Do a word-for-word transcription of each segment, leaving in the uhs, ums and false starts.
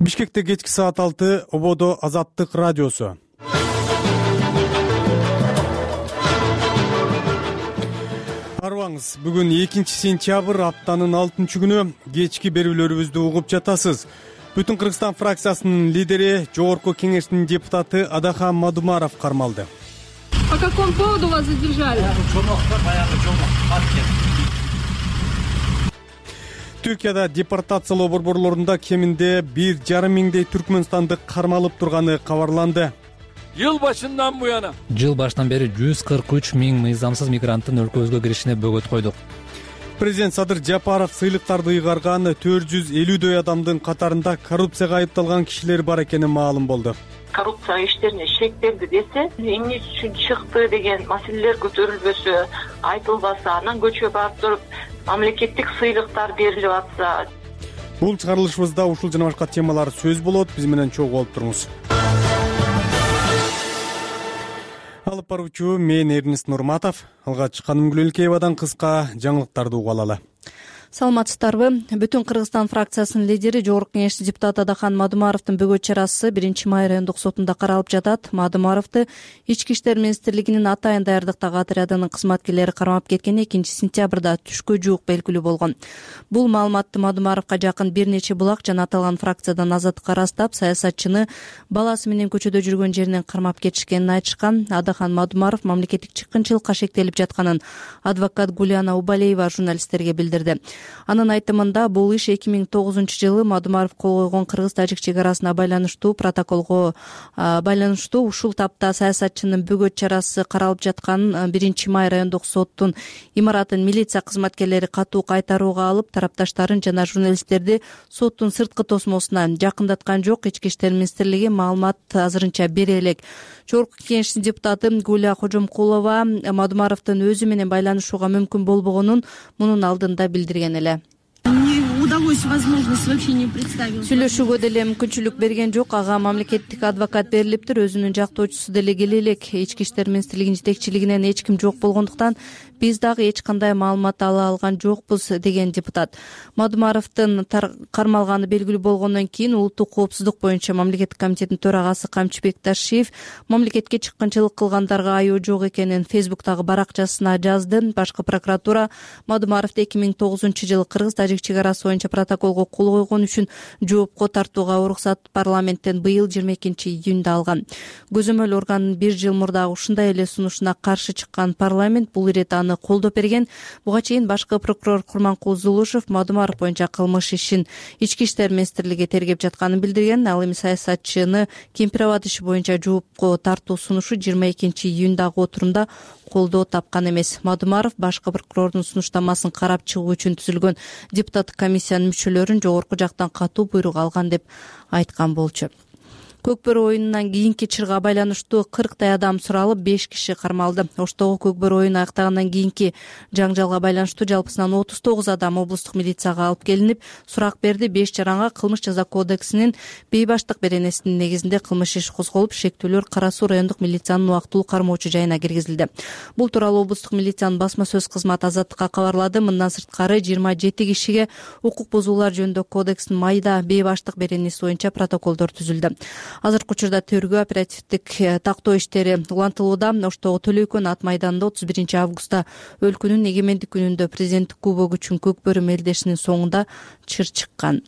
Бишкекте кечки саат алты, Ободо Азаттык радиосу. Арбаңыз, бүгүн экинчи сентябрь, аптанын алтынчы күнү, кечки берүүлөрүбүздү угуп жатасыз. Бүтүн Кыргызстан фракциясынын лидери, Жогорку Кеңештин депутаты Адахан Мадумаров кармалды. По какому поводу вас задержали? Түркияда депортациялоо борборлорунда кеминде бир жарым миңдей түркмөнстандык кармалып турганы кабарланды. Жыл башынан буяна Жыл башынан бери жүз кырк үч миң мыйзамсыз мигранттын өлкөбүзгө киришине бөгөт койдук. Президент Садыр Жапаров сыйлыктарды ыйгарган төрт жүз элүүдөй адамдын катарында коррупцияга айыпталган кишилер бар экени маалым болду. Коррупция иштерине шектелди десе, эмне үчүн чыкты деген маселелер көтөрүлбөсө, айтылбаса, анан көчкө барып туруп мамлекеттик сыйлыктар берилип атса. Бул чыгарылышыбызда ушул жана башка темалар сөз болот. Биз менен чогуу болуп туруңуз. Алып баруучу мен Эрнест Нурматов. Алгач Каным Гүлөлкеевадан кыска жаңылыктарды угуп алалы. Саламатсыздарбы? Бүтүн Кыргызстан фракциясынын лидери, Жогорку Кеңештин депутаты Адахан Мадумаровдун бөгөт чарасы биринчи май райондук сотунда каралып жатат. Мадумаровду Ички иштер министрлигинин атайын даярдыктагы отрядынын кызматкерлери кармап кеткени экинчи сентябрда түшкө жуук белгилүү болгон. Бул маалыматты Мадумаровго жакын бир нече булак жана аталган фракциядан азаттыкка ырастап, саясатчыны баласы менен көчөдө жүргөн жеринен кармап кетишкенин айтышкан. Адахан Мадумаров мамлекеттик чыккынчылыкка шектелип жатканын адвокат Гулиана Убалеева журналисттерге билдирди. Анын айтымында бул иш эки миң тогузунчу жылы Мадумаров кол койгон кыргыз-тажик чек арасына байланыштуу протоколго байланыштуу ушул тапта саясатчынын бөгөт чарасы каралып жатканын биринчи май райондук соттун имаратын милиция кызматкерлери катуу кайтарууга алып, тарапташтарын жана журналисттерди соттун сырткы тосмосуна жакындаткан жок. Ички иштер министрлиги маалымат азырынча бере элек. Жогорку Кеңештин депутаты Гуля Кожомкулова Мадумаровдун өзү менен байланышууга мүмкүн болбогонун мунун алдында билдирген эле. Сүйлөшүүгө деле мүмкүнчүлүк берген жок. Ага мамлекеттик адвокат берилиптир, өзүнүн жактоочусу деле келе элек. Ички иштер министрлигинин жетекчилигинен эч ким жок болгондуктан биз дагы эч кандай маалымат ала алган жокпуз, деген депутат. Мадумаровдун кармалганы белгилүү болгондон кийин улуттук коопсуздук боюнча мамлекеттик комитеттин төрагасы Камчыбек Ташиев мамлекетке чыккынчылык кылгандарга айоо жок экенин Фейсбуктагы баракчасына жазды. Башкы прокуратура Мадумаровду эки миң тогузунчу жылы кыргыз-тажик чек арасы боюнча протоколго кол койгон үчүн жоопко тартууга уруксат парламенттен быйыл жыйырма экинчи июнда алган. Көзөмөл органдын бир жыл мурда ушундай эле сунушуна каршы чыккан парламент бул ирет аны колдоп берген. Буга чейин башкы прокурор Курманкул Зулушев Мадумаров боюнча кылмыш ишин Ички иштер министрлиги тергеп жатканын билдирген. Ал эми саясатчыны Кемпирабад иши боюнча жоопко тартуу сунушу жыйырма экинчи июндагы отурумда колдоо тапкан эмес. Мадумаров башкы прокурордун сунуштамасын карап чыгуу үчүн түзүлгөн депутаттык комиссиянын мүчөлөрүн жогорку жактан катуу буйрук алган деп айткан болчу. Көкбөрү оюнунан кийинки чырга байланыштуу кырктай адам суралып, беш киши кармалды. Оштогу Көкбөрү оюну аяктагандан кийинки жаңжалга байланыштуу жалпысынан отуз тогуз адам облустук милицияга алып келинип, сурак берди. Беш жаранга кылмыш жаза кодексинин бейбаштык беренесинин негизинде кылмыш иш козголуп, шектүүлөр Кара Суу райондук милициянын убактылуу кармоочу жайына киргизилди. Бул тууралуу облустук милициянын басма сөз кызматы Азаттыкка кабарлады. Мындан сырткары жыйырма жети кишиге укук бузуулар жөнүндө кодекстин майда бейбаштык беренеси боюнча протоколдор түзүлдү. Азыркы учурда тергөө оперативдик тактоо иштери улантылууда. Оштогу Төлөйкөн ат майданында отуз биринчи августта өлкөнүн эгемендик күнүндө президенттик кубок үчүн Көкбөрү мелдешинин соңунда чыр чыккан.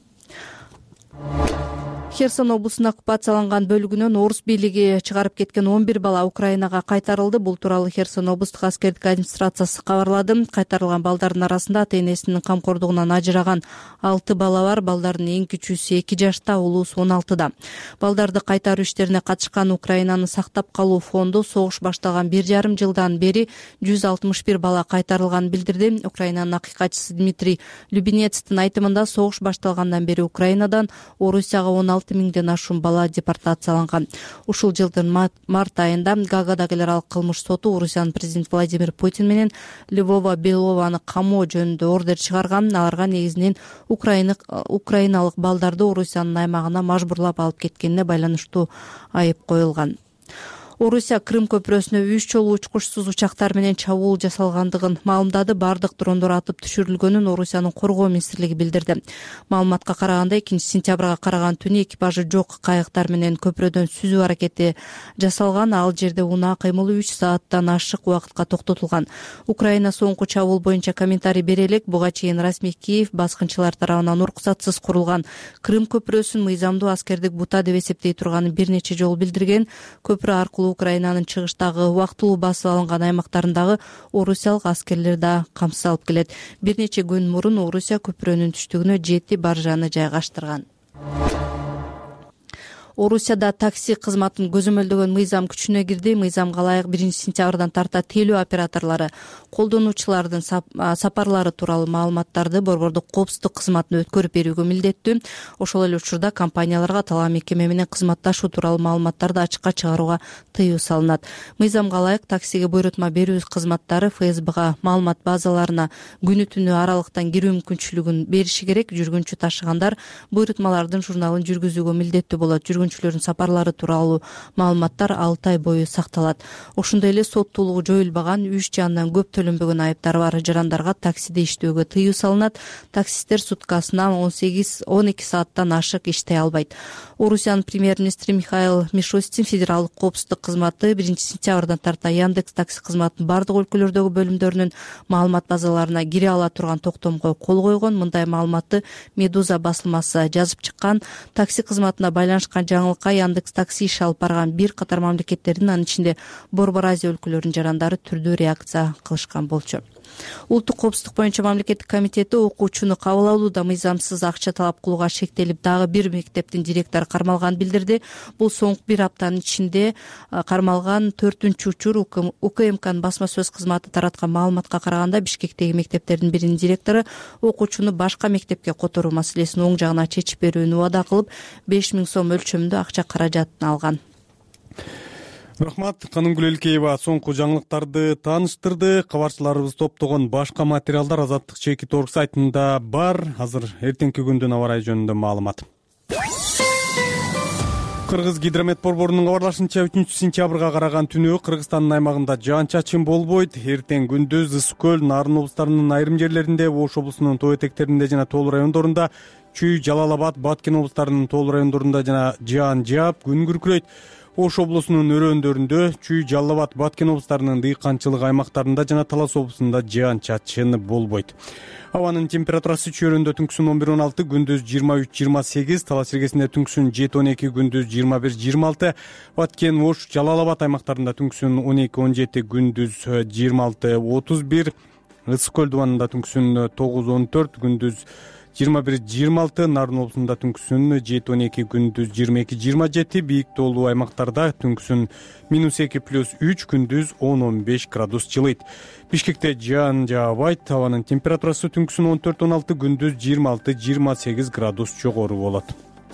Херсон облусунун оккупацияланган бөлүгүнөн орус бийлиги чыгарып кеткен он бир бала Украинага кайтарылды. Бул тууралуу Херсон облустук аскердик администрациясы кабарлады. Кайтарылган балдардын арасында ата-энесинин камкордугунан ажыраган алты бала бар. Балдардын эң кичүүсү эки жашта, улуусу он алтыда. Балдарды кайтаруу иштерине катышкан Украинаны сактап калуу фонду согуш башталган бир жарым жылдан бери жүз алтымыш бир бала кайтарылганын билдирди. Украинанын акыйкатчысы Дмитрий Любенецтин айтымында согуш башталгандан бери Украинадан Орусияга он алты миңден ашуун бала депортацияланган. Ушул жылдын март айында Гаагадагы эл аралык кылмыш соту Орусиянын президенти Владимир Путин менен Львова Белованы камоо жөнүндө ордер чыгарган. Аларга негизинен украиналык балдарды Орусиянын аймагына мажбурлап алып кеткенине байланыштуу айып коюлган. Орусия Крым көпүрөсүнө үч жолу учкучсуз учактар менен чабуул жасалгандыгын маалымдады. Бардык дрондор атып түшүрүлгөнүн Орусиянын коргоо министрлиги билдирди. Маалыматка караганда экинчи сентябрга караган түнү экипажы жок кайыктар менен көпүрөдөн сүзүү аракети жасалган. Ал жерде унаа кыймылы үч сааттан ашык убакытка токтотулган. Украина соңку чабуул боюнча комментарий бере элек. Буга чейин расмий Киев баскынчылар тарабынан уруксатсыз курулган Крым көпүрөсүн мыйзамдуу аскердик бута деп эсептей турганын бир нече жолу билдирген. Көпүрө аркылуу Украинанын чыгыштагы убактылуу басып алынган аймактарындагы орусиялык аскерлер да камсыз алып келет. Бир нече күн мурун Орусия көпүрөнүн түштүгүнө жети баржаны жайгаштырган. Орусияда такси кызматын көзөмөлдөгөн мыйзам күчүнө кирди. Мыйзамга ылайык биринчи сентябрдан тарта телөө операторлору колдонуучулардын сапарлары тууралуу маалыматтарды борбордук коопсуздук кызматына өткөрүп берүүгө милдеттүү. Ошол эле учурда компанияларга талаа мекеме менен кызматташуу тууралуу маалыматтарды ачыкка чыгарууга тыюу салынат. Мыйзамга ылайык таксиге буйрутма берүү кызматтары эф эс бга маалымат базаларына күнү түнү аралыктан кирүү мүмкүнчүлүгүн бериши керек. Жүргүнчү ташыгандар буйрутмалардын журналын жүргүзүүгө милдеттүү болот. Жүргүнчүлөрдүн сапарлары тууралуу маалыматтар алты ай бою сакталат. Ошондой эле соттуулугу жоюлбаган үч же андан көп төлөнбөгөн айыптары бар жарандарга таксиде иштөөгө тыюу салынат. Таксисттер суткасына он сегиз он эки сааттан ашык иштей албайт. Орусиянын премьер-министри Михаил Мишустин федералдык коопсуздук кызматы биринчи сентябрдан тарта Яндекс такси кызматынын бардык өлкөлөрдөгү бөлүмдөрүнүн маалымат базаларына кире ала турган токтомго кол койгон. Мындай маалыматты Медуза басылмасы жазып чыккан. Такси кызматына байланышкан жаңылыкка Яндекс такси иш алып барган бир катар мамлекеттердин, анын ичинде Борбор Азия өлкөлөрүнүн жарандары түрдүү реакция кылышкан болчу. Улуттук коопсуздук боюнча мамлекеттик комитети окуучуну кабыл алууда мыйзамсыз акча талап кылууга шектелип, дагы бир мектептин директору кармалганын билдирди. Бул соңку бир аптанын ичинде кармалган төртүнчү учур. У К М Кнын басма сөз кызматы тараткан маалыматка караганда Бишкектеги мектептердин биринин директору окуучуну башка мектепке которуу маселесин оң жагына чечип берүүнү убада кылып, беш миң сом өлчөмүндө акча каражатын алган. Рахмат. Канымгүл Элкеева соңку жаңылыктарды тааныштырды. Кабарчыларыбыз топтогон башка материалдар Азаттык чекит орг сайтында бар. Азыр эртеңки күндүн аба ырайы жөнүндө маалымат. Кыргыз гидромет борборунун кабарлашынча үчүнчү сентябрга караган түнү Кыргызстандын аймагында жаан-чачын болбойт. Эртең күндүз Ысык көл, Нарын облустарынын айрым жерлеринде, Ош облусунун тоо этектеринде жана Тоол райондорунда, Чүй, Жалал Абад, Баткен облустарынын Тоол райондорунда жана жаан жаап, күн күркүрөйт. Ош облусунун өрөөндөрүндө, Чүй, Жалал Абад, Баткен облустарынын дыйканчылык аймактарында жана Талас облусунда жаан-чачын болбойт. Абанын температурасы чөйрөндө түнкүсүн он бир он алты, күндүз жыйырма үч жыйырма сегиз, Талас эргесинде түнкүсүн жети он эки, күндүз жыйырма бир жыйырма алты, Баткен, Ош, Жалал Абад аймактарында түнкүсүн он эки он жети, күндүз жыйырма алты отуз бир, Ысык көл дубанында түнкүсүн тогуз он төрт, күндүз жыйырма бир жыйырма алты, Нарын облусунда түнкүсүн жети он эки, күндүз жыйырма эки жыйырма жети, бийик тоолуу аймактарда түнкүсүн минус эки плюс үч, күндүз он он беш градус жылыйт. Бишкекте жаан жаабайт. Абанын температурасы түнкүсүн он төрт он алты, күндүз жыйырма алты жыйырма сегиз градус жогору болот.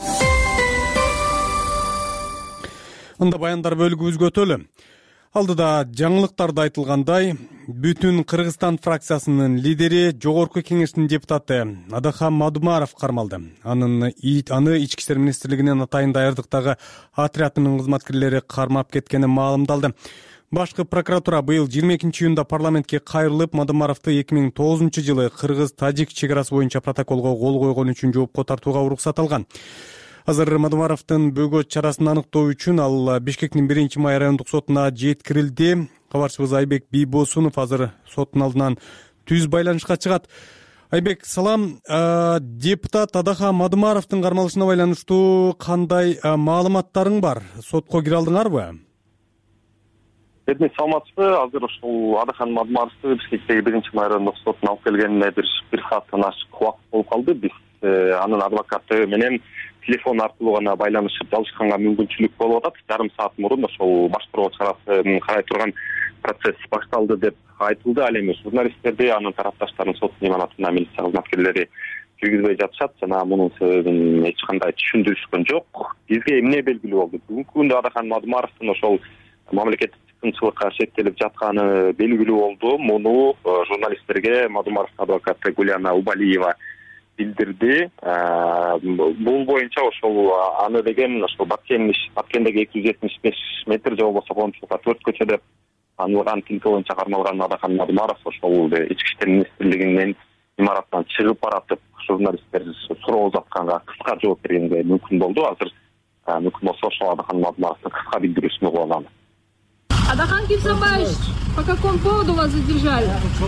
Анда баяндар бөлүгүбүзгө өтөлү. Алдыда жаңылыктарда айтылгандай, бүтүн Кыргызстан фракциясынын лидери, Жогорку Кеңештин депутаты Адахан Мадумаров кармалды. Анын аны Ички иштер министрлигинин атайын даярдыктагы отрядынын кызматкерлери кармап кеткени маалымдалды. Башкы прокуратура быйыл жыйырма экинчи июнда парламентке кайрылып, Мадумаровду эки миң тогузунчу жылы Кыргыз-Тажик чек арасы боюнча протоколго кол койгон үчүн жоопко тартууга уруксат алган. Азыр Мадумаровдун бөгөт чарасын аныктоо үчүн ал Бишкектин биринчи май райондук сотуна жеткирилди. Кабарчыбыз Айбек Бийбосунов азыр соттун алдынан түз байланышка чыгат. Айбек, салам. Депутат Адахан Мадумаровдун кармалышына байланыштуу кандай маалыматтарың бар? Сотко кире алдыңарбы? Эми саламатсызбы? Азыр ушул Адахан Мадумаровду Бишкектеги биринчи май райондук сотуна алып келгенине бир бир сааттан ашык убакыт болуп калды. Биз анын адвокаты менен телефон аркылуу гана байланышып алышканга мүмкүнчүлүк болуп атат. Жарым саат мурун ошол башкаруу чарасын карай турган процесс башталды деп айтылды. Ал эми журналисттерди, анын тарапташтарын соттун имаратына милиция кызматкерлери киргизбей жатышат жана мунун себебин эч кандай түшүндүрүшкөн жок. Бизге эмне белгилүү болду? Бүгүнкү күндө Адахан Мадумаровдун ошол мамлекеттик сыкынчылыкка шектелип жатканы белгилүү болду. Муну журналисттерге Мадумаровдун адвокаты Гуляна Убалиева билдирди. Бул боюнча ошол аны деген ошол Баткен Баткендеги эки жүз жетимиш беш метр же болбосо коомчулукка төрт көчө деп танылган тилке боюнча кармалган Адакан Мадумаров ошол Ички иштер министрлигинин имаратынан чыгып баратып журналисттер суроо узатканга кыска жооп бергенге мүмкүн болду. Азыр мүмкүн болсо ошол Адакан Мадумаровдун кыска билдирүүсүн угуп алалы. Адахан Кимсанбаевич, по какому поводу вас задержали?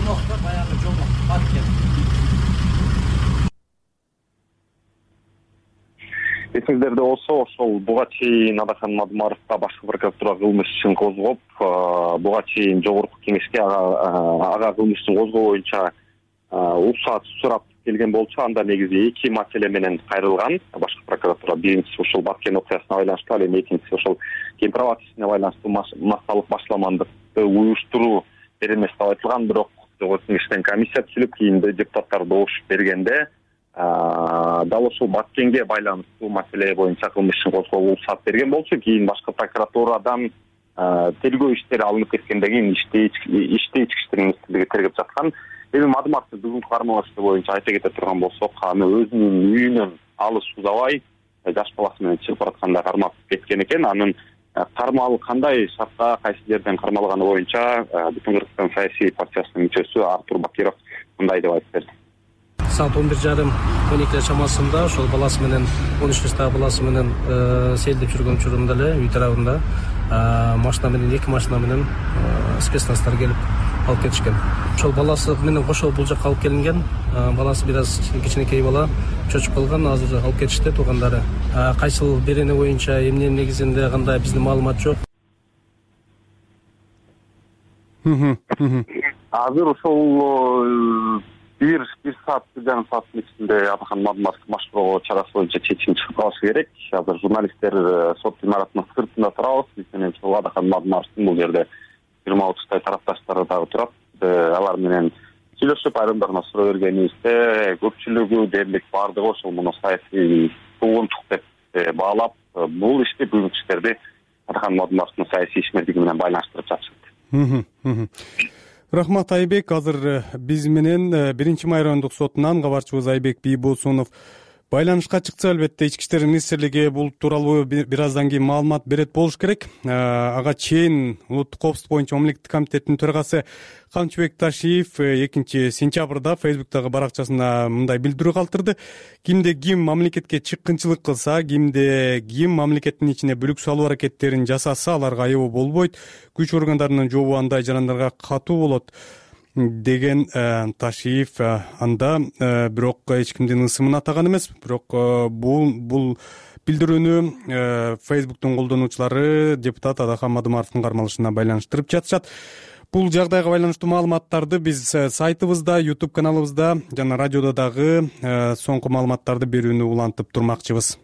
Эсиңиздерде болсо ошол буга чейин Адахан Мадумаровго башкы прокуратура кылмыш ишин козгоп, буга чейин жогорку кеңешке ага кылмыш ишин козгоо боюнча уруксат сурап келген болчу. Анда негизи эки маселе менен кайрылган. Башкы прокуратура биринчиси ушул Баткен окуясына байланыштуу, ал эми экинчиси ошол Кемпирабад ишине байланыштуу массалык башламандыкты уюштуруу беренеси деп айтылган. Бирок жогорку кеңештен комиссия түзүлүп, кийинде депутаттар добуш бергенде дал ушул Баткенге байланыштуу маселе боюнча кылмыш ишин козгоого уруксат берген болчу. Кийин башкы прокуратурадан тергөө иштери алынып кеткенден кийин ишти ички иштер министрлиги тергеп жаткан. Эми Мадумаровдун бүгүнкү кармалышы боюнча айта кете турган болсок, аны өзүнүн үйүнөн алыс узабай жаш баласы менен чыгып баратканда кармап кеткен экен. Анын кармалуу кандай шартта кайсы жерден кармалганы боюнча Бүтүн Кыргызстан саясий партиясынын мүчөсү Артур Бакиров мындай деп айтып берди. Саат он бир жарым он эки чамасында ошол баласы менен он үч жаштагы баласы менен сейилдеп жүргөн учурунда эле үй тарабында машина менен эки машина менен спецназдар келип алып кетишкен. Ошол баласы менен кошо бул жакка алып келинген. Баласы бир аз кичинекей бала, чочуп калган. Азыр алып кетишти туугандары. Кайсыл берене боюнча эмненин негизинде кандай биздин маалымат жок. Азыр ошол бир бир саат бир жарым сааттын ичинде Адахан Мадумаровду машыктоо чарасы боюнча чечим чыгып калышы керек. Азыр журналисттер сот имаратынын сыртында турабыз. Биз менен ошол Адахан Мадумаровдун бул жерде жыйырма отуздай тарапташтары дагы турат. Алар менен сүйлөшүп, айрымдарына суроо бергенибизде көпчүлүгү дээрлик баардыгы ошол муну саясий куугунтук деп баалап, бул ишти бүгүнкү иштерди Адахан Мадумаровдун саясий ишмердиги менен байланыштырып жатышат. Рахмат Айбек. Азыр биз менен биринчи май райондук сотунан кабарчыбыз Айбек Бийбосунов байланышка чыкса, албетте Ички иштер министрлиги бул тууралуу бир аздан кийин маалымат берет болуш керек. Ага чейин улуттук коопсуздук боюнча мамлекеттик комитеттин төрагасы Камчыбек Ташиев экинчи сентябрда Фейсбуктагы баракчасында мындай билдирүү калтырды. Кимде ким мамлекетке чыккынчылык кылса, кимде ким мамлекеттин ичине бүлүк салуу аракеттерин жасаса, аларга айыбы болбойт. Күч органдарынын жообу андай жарандарга катуу болот деген Ташиев. Анда бирок эч кимдин ысымын атаган эмес. Бирок бул бул билдирүүнү Фейсбуктун колдонуучулары депутат Адахан Мадумаровдун кармалышына байланыштырып жатышат. Бул жагдайга байланыштуу маалыматтарды биз сайтыбызда, YouTube каналыбызда жана радиодо дагы соңку маалыматтарды берүүнү улантып турмакчыбыз.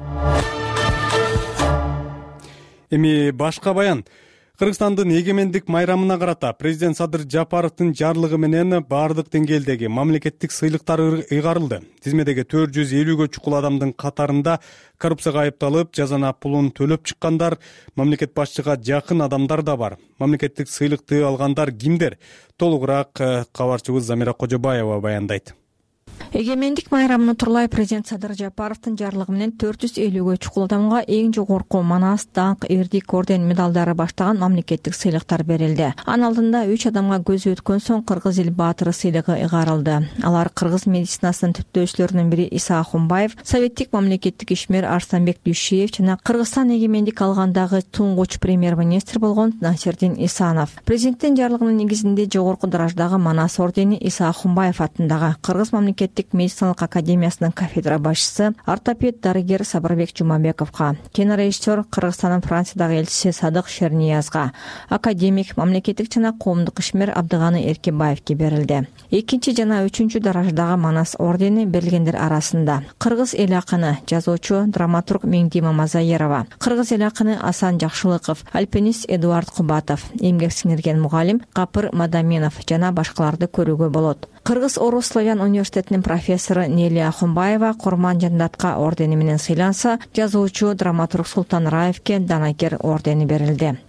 Эми башка баян. Кыргызстандын эгемендик майрамына карата президент Садыр Жапаровдун жарлыгы менен баардык деңгээлдеги мамлекеттик сыйлыктар ыйгарылды. Тизмедеги төрт жүз элүүгө чукул адамдын катарында коррупцияга айыпталып, жазана пулун төлөп чыккандар, мамлекет башчыга жакын адамдар да бар. Мамлекеттик сыйлыкты алгандар кимдер? Толугураак кабарчыбыз Замира Кожобаева баяндайт. Эгемендик майрамын турлай президент Садыр Жапаровдун жарлыгы менен төрт жүз элүүгө чукул адамга эң жогорку манас, даңк, эрдик орден медалдары баштаган мамлекеттик сыйлыктар берилди. Анын алдында үч адамга көзү өткөн соң Кыргыз эл баатыры сыйлыгы ыйгарылды. Алар кыргыз медицинасынын түптөөчүлөрүнүн бири Иса Ахунбаев, советтик мамлекеттик ишмер Арстанбек Дүйшиев жана Кыргызстан эгемендик алгандагы туңгуч премьер-министр болгон Насирдин Исанов. Президенттин жарлыгынын негизинде жогорку дараждагы манас ордени Иса Ахунбаев атындагы Кыргыз мамлекеттик медициналык академиясынын кафедра башчысы ортопед дарыгер Сабырбек Жумабековго, кинорежиссер Кыргызстандын Франциядагы элчиси Садык Шерниязга, академик, мамлекеттик жана коомдук ишмер Абдыганы Эркебаевге берилди. Экинчи жана үчүнчү дараждагы манас ордени берилгендер арасында кыргыз эл акыны, жазуучу, драматург Меңди Мамазаерова, кыргыз эл акыны Асан Жакшылыков, альпинист Эдуард Кубатов, эмгек сиңирген мугалим Капыр Мадаменов жана башкаларды көрүүгө болот. Кыргыз-Орус славян университетинин профессору Нелия Ахунбаева Курман Жандатка ордени менен сыйланса, жазуучу, драматург Султан Раевке Данагер ордени берилди.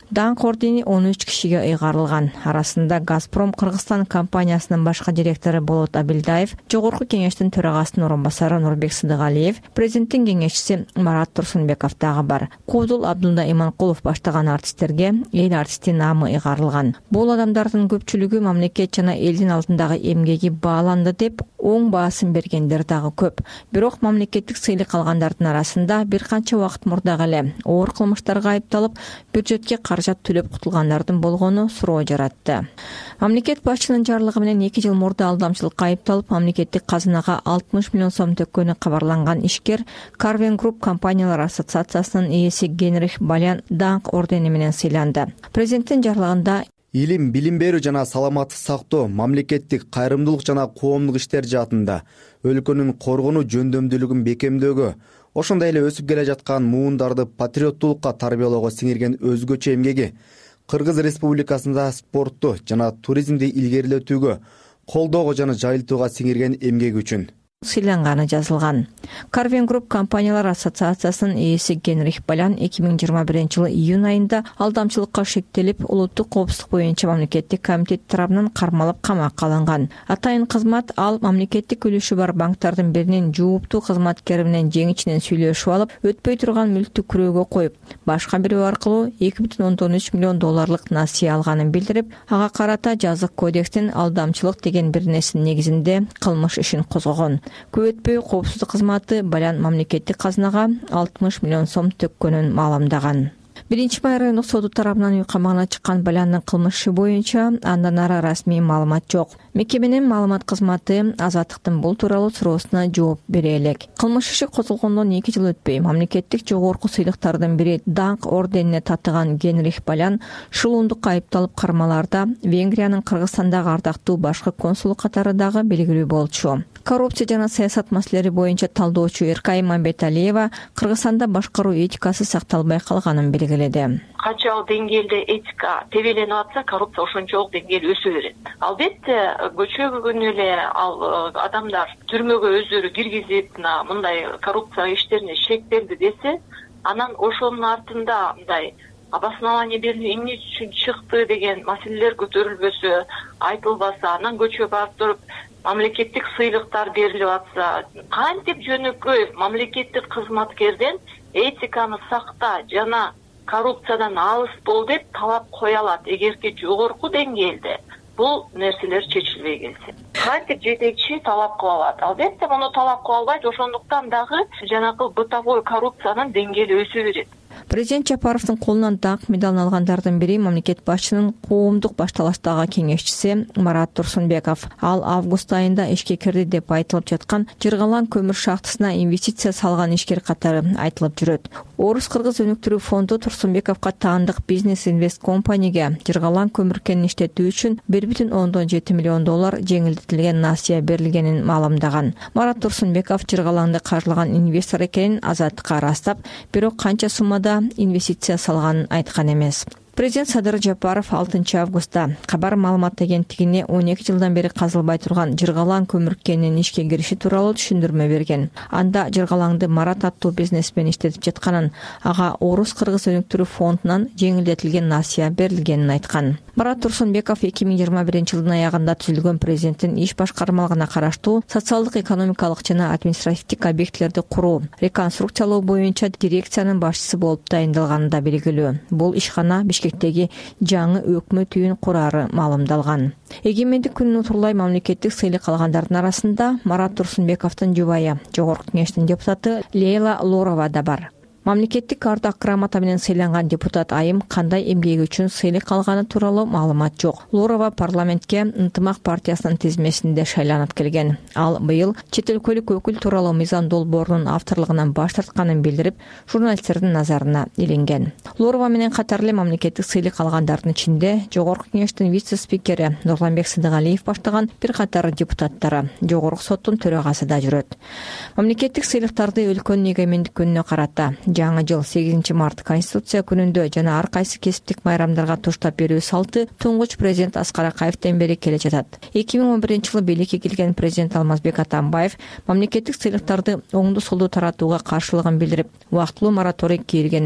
Даңк ордени он үч кишиге ыйгарылган. Арасында Газпром Кыргызстан компаниясынын башкы директору Болот Абилдаев, Жогорку кеңештин төрагасынын орун басары Нурбек Сыдыгалиев, президенттин кеңешчиси Марат Турсунбеков дагы бар. Куудул Абдулла Иманкулов баштаган артисттерге эл артисти наамы ыйгарылган. Бул адамдардын көпчүлүгү мамлекет жана элдин алдындагы эмгеги бааланды деп оң баасын бергендер дагы көп. Бирок мамлекеттик сыйлык алгандардын арасында бир канча убакыт мурдагы эле оор кылмыштарга айыпталып, бюджетке каражат төлөп кутулгандардын болгону суроо жаратты. Мамлекет башчынын жарлыгы менен эки жыл мурда алдамчылыкка айыпталып, мамлекеттик казынага алтымыш миллион сом төккөнү кабарланган ишкер Карвен Групп компаниялар ассоциациясынын ээси Генрих Балян даңк ордени менен сыйланды. Президенттин жарлыгында илим, билим берүү жана саламаттык сактоо, мамлекеттик кайрымдуулук жана коомдук иштер жаатында өлкөнүн коргонуу жөндөмдүүлүгүн бекемдөөгө, ошондой эле өсүп келе жаткан муундарды патриоттуулукка тарбиялоого сиңирген өзгөчө эмгеги, Кыргыз Республикасында спортту жана туризмди илгерилетүүгө, колдоого жана жайылтууга сиңирген эмгеги үчүн сыйланганы жазылган. Карвен Групп компаниялар ассоциациясынын ээси Генрих Балян эки миң жыйырма биринчи жылы июнь айында алдамчылыкка шектелип, улуттук коопсуздук боюнча мамлекеттик комитет тарабынан кармалып камакка алынган. Атайын кызмат ал мамлекеттик үлүшү бар банктардын биринин жууптуу кызматкери менен жеңичинен сүйлөшүп алып, өтпөй турган мүлктү күрөөгө коюп, башка бирөө аркылуу эки бүтүн ондон үч миллион долларлык насыя алганын билдирип, ага карата жазык кодекстин алдамчылык деген бир нерсенин негизинде кылмыш ишин козгогон. Көп өтпөй коопсуздук кызматы Балян мамлекеттик казынага алтымыш миллион сом төккөнүн маалымдаган. биринчи май райондук соду тарабынан үй камагына чыккан Баляндын кылмышы боюнча андан ары расмий маалымат жок. Мекеменин маалымат кызматы Азаттыктын бул тууралуу суроосуна жооп бере элек. Кылмыш иши козголгондон эки жыл өтпөй мамлекеттик жогорку сыйлыктардын бири даңк орденине татыган Генрих Балян шылуундукка айыпталып кармаларда Венгриянын Кыргызстандагы ардактуу башкы консулу катары дагы белгилүү болчу. Коррупция жана саясат маселелери боюнча талдоочу Эркай Мамбеталиева Кыргызстанда башкаруу этикасы сакталбай калганын белгиледи. Канчалык деңгээлде этика тебеленип атса, коррупция ошончолук деңгээл өсө берет. Албетте, көчөгөн эле ал адамдар түрмөгө өздөрү киргизип, мындай коррупция иштерине шектелди десе, анан ошонун артында мындай обоснование берилип, эмне үчүн чыкты деген маселелер көтөрүлбөсө, айтылбаса, анан көчө барып туруп мамлекеттик сыйлыктар берилип атса, кантип жөнөкөй мамлекеттик кызматкерден этиканы сакта жана коррупциядан алыс бол деп талап кое алат, эгерки жогорку деңгээлде бул нерселер чечилбей келсе. Кантип жетекчи талап кыла алат? Албетте, муну талап кыла албайт, ошондуктан дагы жанакы бытовой коррупциянын деңгээли өсө берет. Президент Жапаровдун колунан даңк медалын алгандардын бири мамлекет башчынын коомдук башталаштагы кеңешчиси Марат Турсунбеков. Ал август айында ишке кирди деп айтылып жаткан Жыргалан көмүр шахтасына инвестиция салган ишкер катары айтылып жүрөт. Орус-кыргыз өнүктүрүү фонду Турсунбековго таандык бизнес инвест компанияга Жыргалан көмүр кенин иштетүү үчүн бир бүтүн ондон жети миллион доллар жеңилдетилген насыя берилгенин маалымдаган. Марат Турсунбеков Жыргаланды каржылаган инвестор экенин Азаттыкка ырастап, бирок канча суммада инвестиция салганын айткан эмес. Президент Садыр Жапаров алтынчы августта кабар маалымат агенттигине он эки жылдан бери казылбай турган Жыргалан көмүр кенинин ишке кириши тууралуу түшүндүрмө берген. Анда Жыргалаңды Марат аттуу бизнесмен иштетип жатканын, ага Орус-кыргыз өнүктүрүү фондунан жеңилдетилген насыя берилгенин айткан. Марат Турсунбеков эки миң жыйырма биринчи жылдын аягында түзүлгөн президенттин иш башкармалыгына караштуу социалдык, экономикалык жана административдик объектилерди куруу, реконструкциялоо боюнча дирекциянын башчысы болуп дайындалганы да белгилүү. Бул ишкана Бишкектеги жаңы өкмөт үйүн курары маалымдалган. Эгемендик күнүнө турлай мамлекеттик сыйлык алгандардын арасында Марат Турсунбековдун жубайы, жогорку кеңештин депутаты Лейла Лорова да бар. Мамлекеттик ардак грамота менен сыйланган депутат Айым кандай эмгеги үчүн сыйлык алганы тууралуу маалымат жок. Лорова парламентке Ынтымак партиясынын тизмесинде шайланып келген. Ал быйыл чет өлкөлүк өкүл тууралуу мыйзам долбоорунун авторлугунан баш тартканын билдирип, журналисттердин назарына илинген. Лорова менен катар эле мамлекеттик сыйлык алгандардын ичинде жогорку кеңештин вице-спикери Нурланбек Сыдыгалиев баштаган бир катар депутаттары, жогорку соттун төрагасы да жүрөт. Мамлекеттик сыйлыктарды өлкөнүн эгемендик күнүнө карата жаңы жыл сегизинчи март Конституция күнүндө жана ар кайсы кесиптик майрамдарга туштап берүү салты туңгуч президент Аскар Акаевден бери келе жатат. эки миң он биринчи жылы бийликке келген президент Алмазбек Атамбаев мамлекеттик сыйлыктарды оңду солду таратууга каршылыгын билдирип, убактылуу мораторий кийилген эле.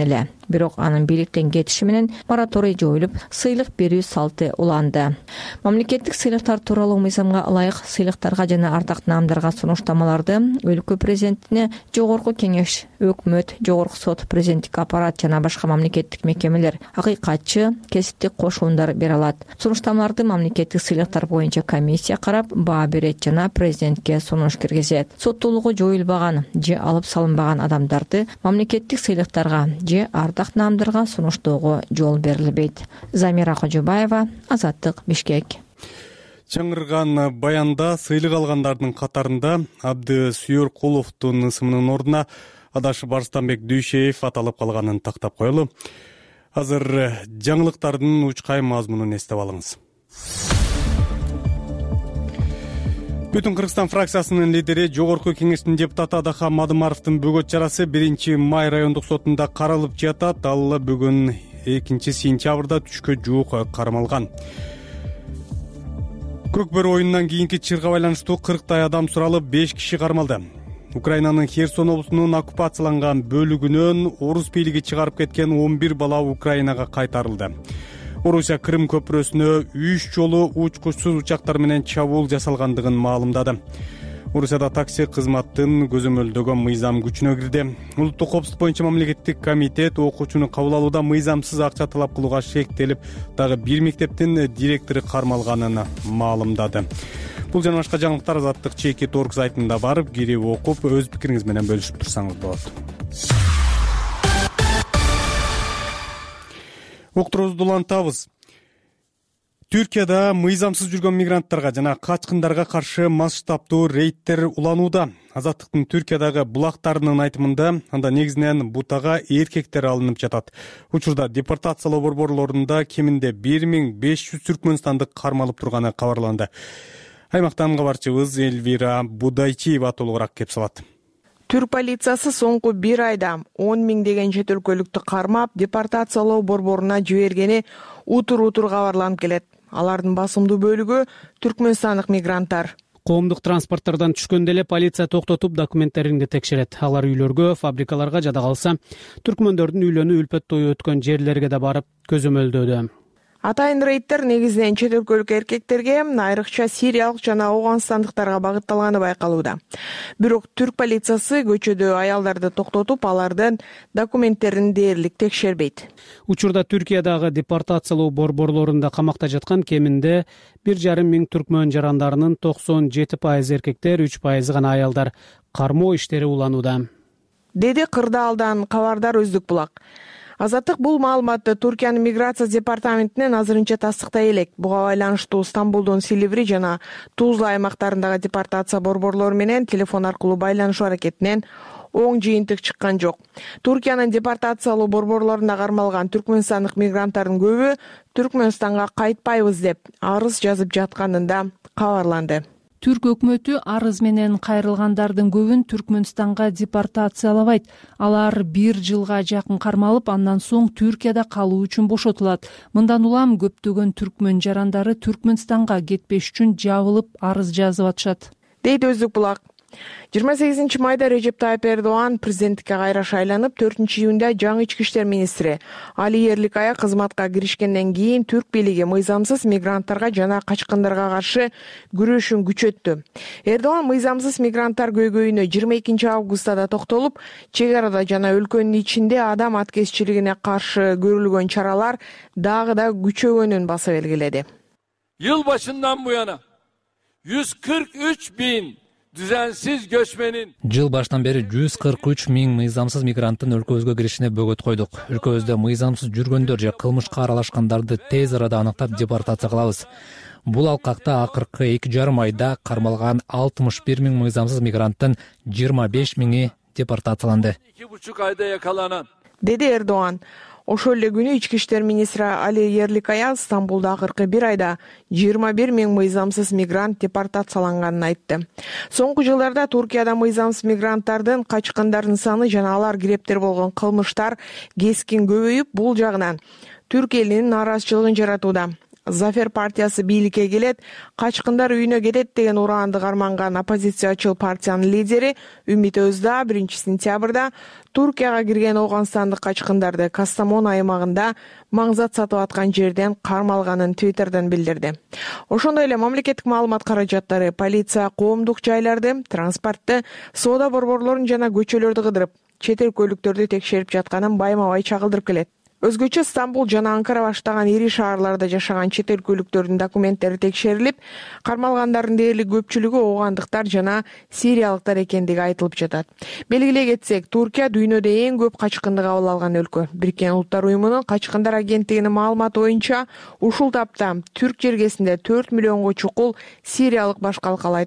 бирок анын бийликтен кетиши менен мораторий жоюлуп, сыйлык берүү салты уланды. Мамлекеттик сыйлыктар тууралуу мыйзамга ылайык сыйлыктарга жана ардактуу наамдарга сунуштамаларды өлкө президентине Жогорку Кеңеш, өкмөт, Жогорку сот, президенттик аппарат жана башка мамлекеттик мекемелер, акыйкатчы, кесиптик кошундар бере алат. Сунуштамаларды мамлекеттик сыйлыктар боюнча комиссия карап, баа берет жана президентке сунуш киргизет. Соттуулугу жоюлбаган же алып салынбаган адамдарды мамлекеттик сыйлыктарга же ардактуу наамдарга сунуштоого жол берилбейт. Замира Кожобаева, Азаттык, Бишкек. Чыңгырган баянда сыйлык алгандардын катарында Абды Сүйөркуловдун ысымынын ордуна Адашев Арстанбек Дүйшеев аталып калганын тактап коелу. Азыр жаңылыктардын учкай мазмунун эстеп алыңыз. Бүтүн Кыргызстан фракциясынын лидери Жогорку Кеңештин депутаты Адахан Мадымаровдун бөгөт чарасы биринчи май райондук сотунда каралып жатат. Ал бүгүн экинчи сентябрда түшкө жуук кармалган. Көкбөр оюнунан кийинки чырга байланыштуу кырктай адам суралып, беш киши кармалды. Украинанын Херсон облусунун оккупацияланган бөлүгүнөн орус бийлиги чыгарып кеткен он бир бала Украинага кайтарылды. Орусия Крым көпүрөсүнө үч жолу учкучсуз учактар менен чабуул жасалгандыгын маалымдады. Орусияда такси кызматтын көзөмөлдөгөн мыйзам күчүнө кирди. Улуттук коопсуздук боюнча мамлекеттик комитет окуучуну кабыл алууда мыйзамсыз акча талап кылууга шектелип, дагы бир мектептин директору кармалганын маалымдады. Бул жана башка жаңылыктар Азаттык чеки торг сайтында барып, кирип окуп, өз пикириңиз менен бөлүшүп турсаңыз болот. Уктуруубузду улантабыз. Түркияда мыйзамсыз жүргөн мигранттарга жана качкындарга каршы масштабтуу рейдтер уланууда. Азаттыктын Түркиядагы булактарынын айтымында, анда негизинен бутага эркектер алынып жатат. Учурда депортациялоо борборлорунда кеминде бир миң беш жүз түркмөнстандык кармалып турганы кабарланды. Аймактан кабарчыбыз Эльвира Будайчиева толугураак кеп салат. Түрк полициясы соңку бир айда он миңдеген чет өлкөлүктү кармап, депортациялоо борборуна жибергени утур-утур кабарланып келет. Алардын басымдуу бөлүгү түркмөнстандык мигранттар. Коомдук транспорттардан түшкөндө эле полиция токтотуп документтеринди текшерет. Алар үйлөргө, фабрикаларга жада калса, түркмөндөрдүн үйлөнүү үлпөт тою өткөн жерлерге да барып көзөмөлдөөдө. Атайын рейдтер негизинен чет өлкөлүк эркектерге, айрыкча сириялык жана ауганстандыктарга багытталганы байкалууда. Бирок түрк полициясы көчөдө аялдарды токтотуп, алардын документтерин дээрлик текшербейт. Учурда Түркиядагы депортациялоо борборлорунда камакта жаткан кеминде бир жарым миң түркмөн жарандарынын токсон жети пайызы эркектер, үч пайызы гана аялдар. Кармоо иштери уланууда. Деди Кырдаалдан Кабардар Өздүк Булак. Азаттык бул маалыматты Туркиянын миграция департаментинен азырынча тастыктай элек. Буга байланыштуу Стамбулдун Силиври жана Тузла аймактарындагы депортация борборлору менен телефон аркылуу байланышуу аракетинен оң жыйынтык чыккан жок. Туркиянын депортациялоо борборлорунда кармалган түркмөнстандык мигранттардын көбү Түркмөнстанга кайтпайбыз деп арыз жазып жатканында кабарланды. Түрк өкмөтү арыз менен кайрылгандардын көбүн Түркмөнстанга депортациялабайт. Алар бир жылга жакын кармалып, андан соң Түркияда калуу үчүн бошотулат. Мындан улам көптөгөн түркмөн жарандары Түркмөнстанга кетпеш үчүн жабылып арыз жазып атышат. Дейт Өздүк Булак. жыйырма сегизинчи майда Режеп Тайып Эрдоган президенттикке кайра шайланып, төртүнчү июнда жаңы ички иштер министри Али Ерликая кызматка киришкенден кийин түрк бийлиги мыйзамсыз мигранттарга жана качкындарга каршы күрөшүн күчөттү. Эрдоган мыйзамсыз мигранттар көйгөйүнө жыйырма экинчи августта да токтолуп, чек арада жана өлкөнүн ичинде адам аткезчилигине каршы көрүлгөн чаралар дагы да күчөгөнүн баса белгиледи. Yıl başından bu yana yüz kırk üç bin düzensiz göçmenin Жыл башынан бери жүз кырк үч миң мыйзамсыз мигранттын өлкөбүзгө киришине бөгөт койдук. Өлкөбүздө мыйзамсыз жүргөндөр же кылмышка аралашкандарды тез арада аныктап депортация кылабыз. Бул алкакта акыркы эки жарым айда кармалган алтымыш бир миң мыйзамсыз мигранттын жыйырма беш миңи депортацияланды. iki buçuk ayda yakalanan Деди Эрдоган. Ошол эле күнү ички иштер министри Али Ерликая Стамбулда акыркы бир айда жыйырма бир миң мыйзамсыз мигрант депортацияланганын айтты. Соңку жылдарда Туркияда мыйзамсыз мигранттардын, качкындардын саны жана алар кирептер болгон кылмыштар кескин көбөйүп, бул жагынан түрк элинин нааразычылыгын жаратууда. Зафер партиясы бийликке келет, качкындар үйүнө кетет деген ураанды карманган оппозициячыл партиянын лидери Үмит Өзда биринчи сентябрда Туркияга кирген Ооганстандык качкындарды Кастамон аймагында маңзат сатып аткан жерден кармалганын Твиттерден билдирди. Ошондой эле мамлекеттик маалымат каражаттары полиция коомдук жайларды, транспортты, соода борборлорун жана көчөлөрдү кыдырып, чет эл көлүктөрдү текшерип жатканын байма-бай чагылдырып келет. Өзгөчө Стамбул жана Анкара баштаган ири шаарларда жашаган чет эл көлүктөрдүн документтери текшерилип, кармалгандардын дээрлик көпчүлүгү оогандыктар жана сириялыктар экендиги айтылып жатат. Белгилей кетсек, Туркия дүйнөдө эң көп качкынды кабыл алган өлкө. Бириккен Улуттар уюмунун качкындар агенттигинин маалыматы боюнча, ушул тапта түрк жергесинде төрт миллионго чукул сириялык баш калкалайт.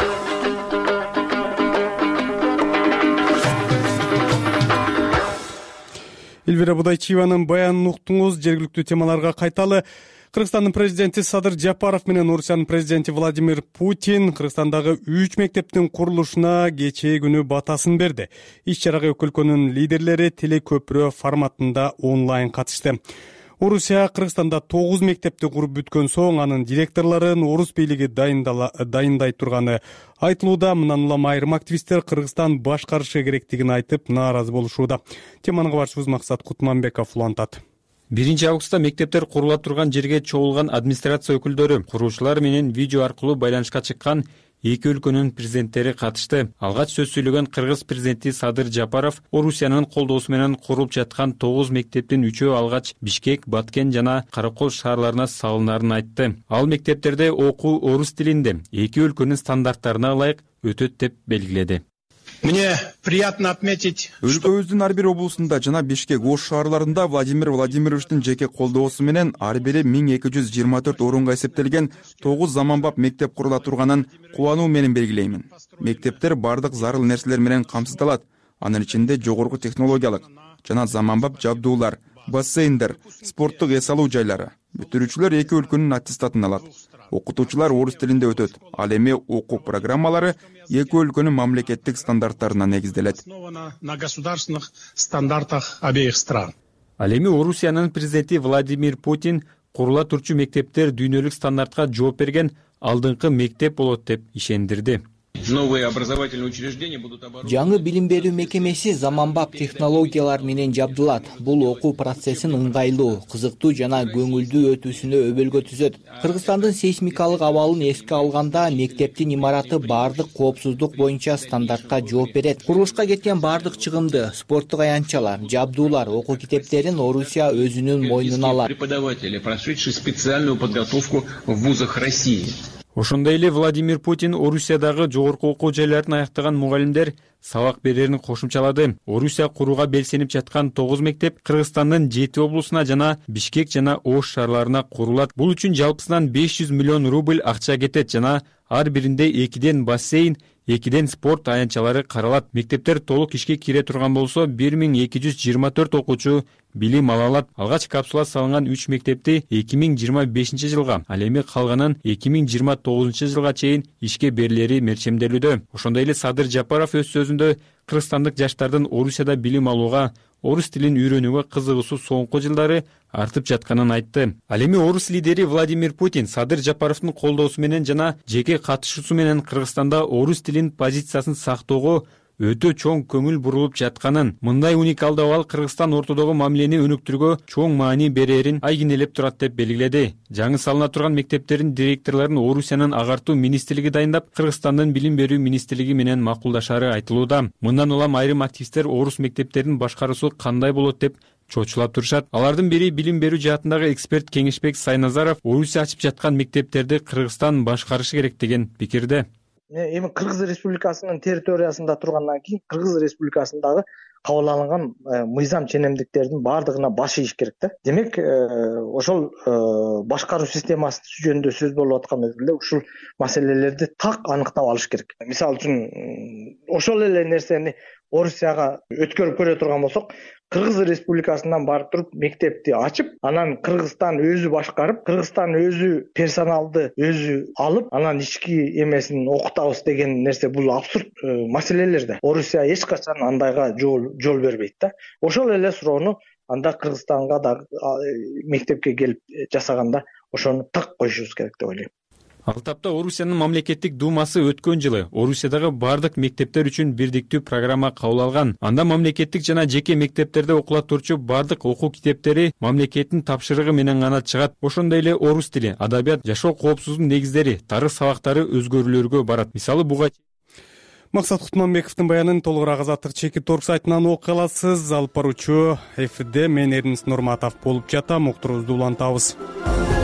Элвира Будайчиеванын баянын уктуңуз. Жергиликтүү темаларга кайталы. Кыргызстандын президенти Садыр Жапаров менен Орусиянын президенти Владимир Путин Кыргызстандагы үч мектептин курулушуна кечээ күнү батасын берди. Иш-чарага эки өлкөнүн лидерлери телекөпүрө форматында онлайн катышты. Орусия Кыргызстанда тогуз мектепти куруп бүткөн соң анын директорлорун орус бийлиги дайындай турганы айтылууда. Мындан улам айрым активисттер Кыргызстан башкарышы керектигин айтып нааразы болушууда. Теманы кабарчыбыз Максат Кутманбеков улантат. биринчи августта мектептер курула турган жерге чогулган администрация өкүлдөрү, куруучулар менен видео аркылуу байланышка чыккан эки өлкөнүн президенттери катышты. Алгач сөз сүйлөгөн Кыргыз президенти Садыр Жапаров Орусиянын колдоосу менен курулуп жаткан тогуз мектептин үчөө алгач Бишкек, Баткен жана Каракол шаарларына салынарын айтты. Ал мектептерде окуу орус тилинде эки өлкөнүн стандарттарына ылайык өтөт деп белгиледи. Мне приятно отметить, өлкөбүздүн ар бир облусунда жана Бишкек, Ош шаарларында Владимир Владимировичтин жеке колдоосу менен ар бири миң эки жүз жыйырма төрт орунга эсептелген тогуз заманбап мектеп курула турганын кубануу менен белгилеймин. Мектептер бардык зарыл нерселер менен камсыздалат. Анын ичинде жогорку технологиялык жана заманбап жабдуулар, бассейндер, спорттук эс алуу жайлары. Бүтүрүүчүлөр эки өлкөнүн аттестатын алат. Окутуучулар орус тилинде өтөт. Ал эми окуу программалары эки өлкөнүн мамлекеттик стандарттарына негизделет. На государственных стандартах обеих стран. Ал эми Орусиянын президенти Владимир Путин курула турчу мектептер дүйнөлүк стандартка жооп берген алдыңкы мектеп болот деп ишендирди. Жаңы билим берүү мекемеси заманбап технологиялар менен жабдылат. Бул окуу процессин ыңгайлуу, кызыктуу жана көңүлдүү өтүүсүнө өбөлгө түзөт. Кыргызстандын сейсмикалык абалын эске алганда мектептин имараты бардык коопсуздук боюнча стандартка жооп берет. Курулушка кеткен бардык чыгымды, спорттук аянтчалар, жабдуулар, окуу китептерин Орусия өзүнүн мойнуна алат. Преподаватели, прошедшие специальную подготовку в вузах России. Ошондой эле Владимир Путин Орусиядагы жогорку окуу жайларын аяктаган мугалимдер сабак берерин кошумчалады. Орусия курууга белсенип жаткан тогуз мектеп Кыргызстандын жети облусуна жана Бишкек жана Ош шаарларына курулат. Бул үчүн жалпысынан беш жүз миллион рубль акча кетет жана ар биринде экиден бассейн, экиден спорт аянтчалары каралат. Мектептер толук ишке кире турган болсо бир миң эки жүз жыйырма төрт окуучу билим ала алат. Алгач капсула салынган үч мектепти эки миң жыйырма бешинчи жылга, ал эми калганын эки миң жыйырма тогузунчу жылга чейин ишке берилери мерчемделүүдө. Ошондой эле Садыр Жапаров өз сөзүндө кыргызстандык жаштардын Орусияда билим алууга, орус тилин үйрөнүүгө кызыгуусу соңку жылдары артып жатканын айтты. Ал эми орус лидери Владимир Путин Садыр Жапаровдун колдоосу менен жана жеке катышуусу менен Кыргызстанда орус тилин позициясын сактоого өтө чоң көңүл бурулуп жатканын, мындай уникалдуу абал Кыргызстан ортодогу мамилени өнүктүрүүгө чоң маани берерин айгинелеп турат деп белгиледи. Жаңы салына турган мектептердин директорлорун Орусиянын агартуу министрлиги дайындап, Кыргызстандын билим берүү министрлиги менен макулдашары айтылууда. Мындан улам айрым активисттер орус мектептеринин башкаруусу кандай болот деп чочулап турушат. Алардын бири билим берүү жаатындагы эксперт Кеңешбек Сайназаров Орусия ачып жаткан мектептерди Кыргызстан башкарышы керек деген пикирде. Эми Кыргыз Республикасынын территориясында тургандан кийин Кыргыз Республикасындагы кабыл алынган мыйзам ченемдиктердин баардыгына баш ийиш керек да. Демек, ошол башкаруу системасы жөнүндө сөз болуп аткан мезгилде ушул маселелерди так аныктап алыш керек. Мисалы үчүн ошол эле нерсени Орусияга өткөрүп көрө турган болсок, Кыргыз Республикасынан барып туруп мектепти ачып, анан Кыргызстан өзү башкарып, Кыргызстан өзү персоналды өзү алып, анан ички эмесин окутабыз деген нерсе бул абсурд маселелер да. Орусия эч качан андайга жол жол бербейт да. Ошол эле суроону анда Кыргызстанга да мектепке келип жасаганда ошону так коюшубуз керек деп ойлойм. Ал тапта Орусиянын мамлекеттик думасы өткөн жылы Орусиядагы бардык мектептер үчүн бирдиктүү программа кабыл алган. Анда мамлекеттик жана жеке мектептерде окула турчу бардык окуу китептери мамлекеттин тапшырыгы менен гана чыгат. Ошондой эле орус тили, адабият, жашоо коопсуздугунун негиздери, тарых сабактары өзгөрүүлөргө барат. Мисалы буга Максат Кутманбековдун баянын толугураак азаттык чекит орг сайтынан окуй аласыз. Алып баруучу эфирде мен Эрнис Нурматов болуп жатам. Уктуруубузду улантабыз.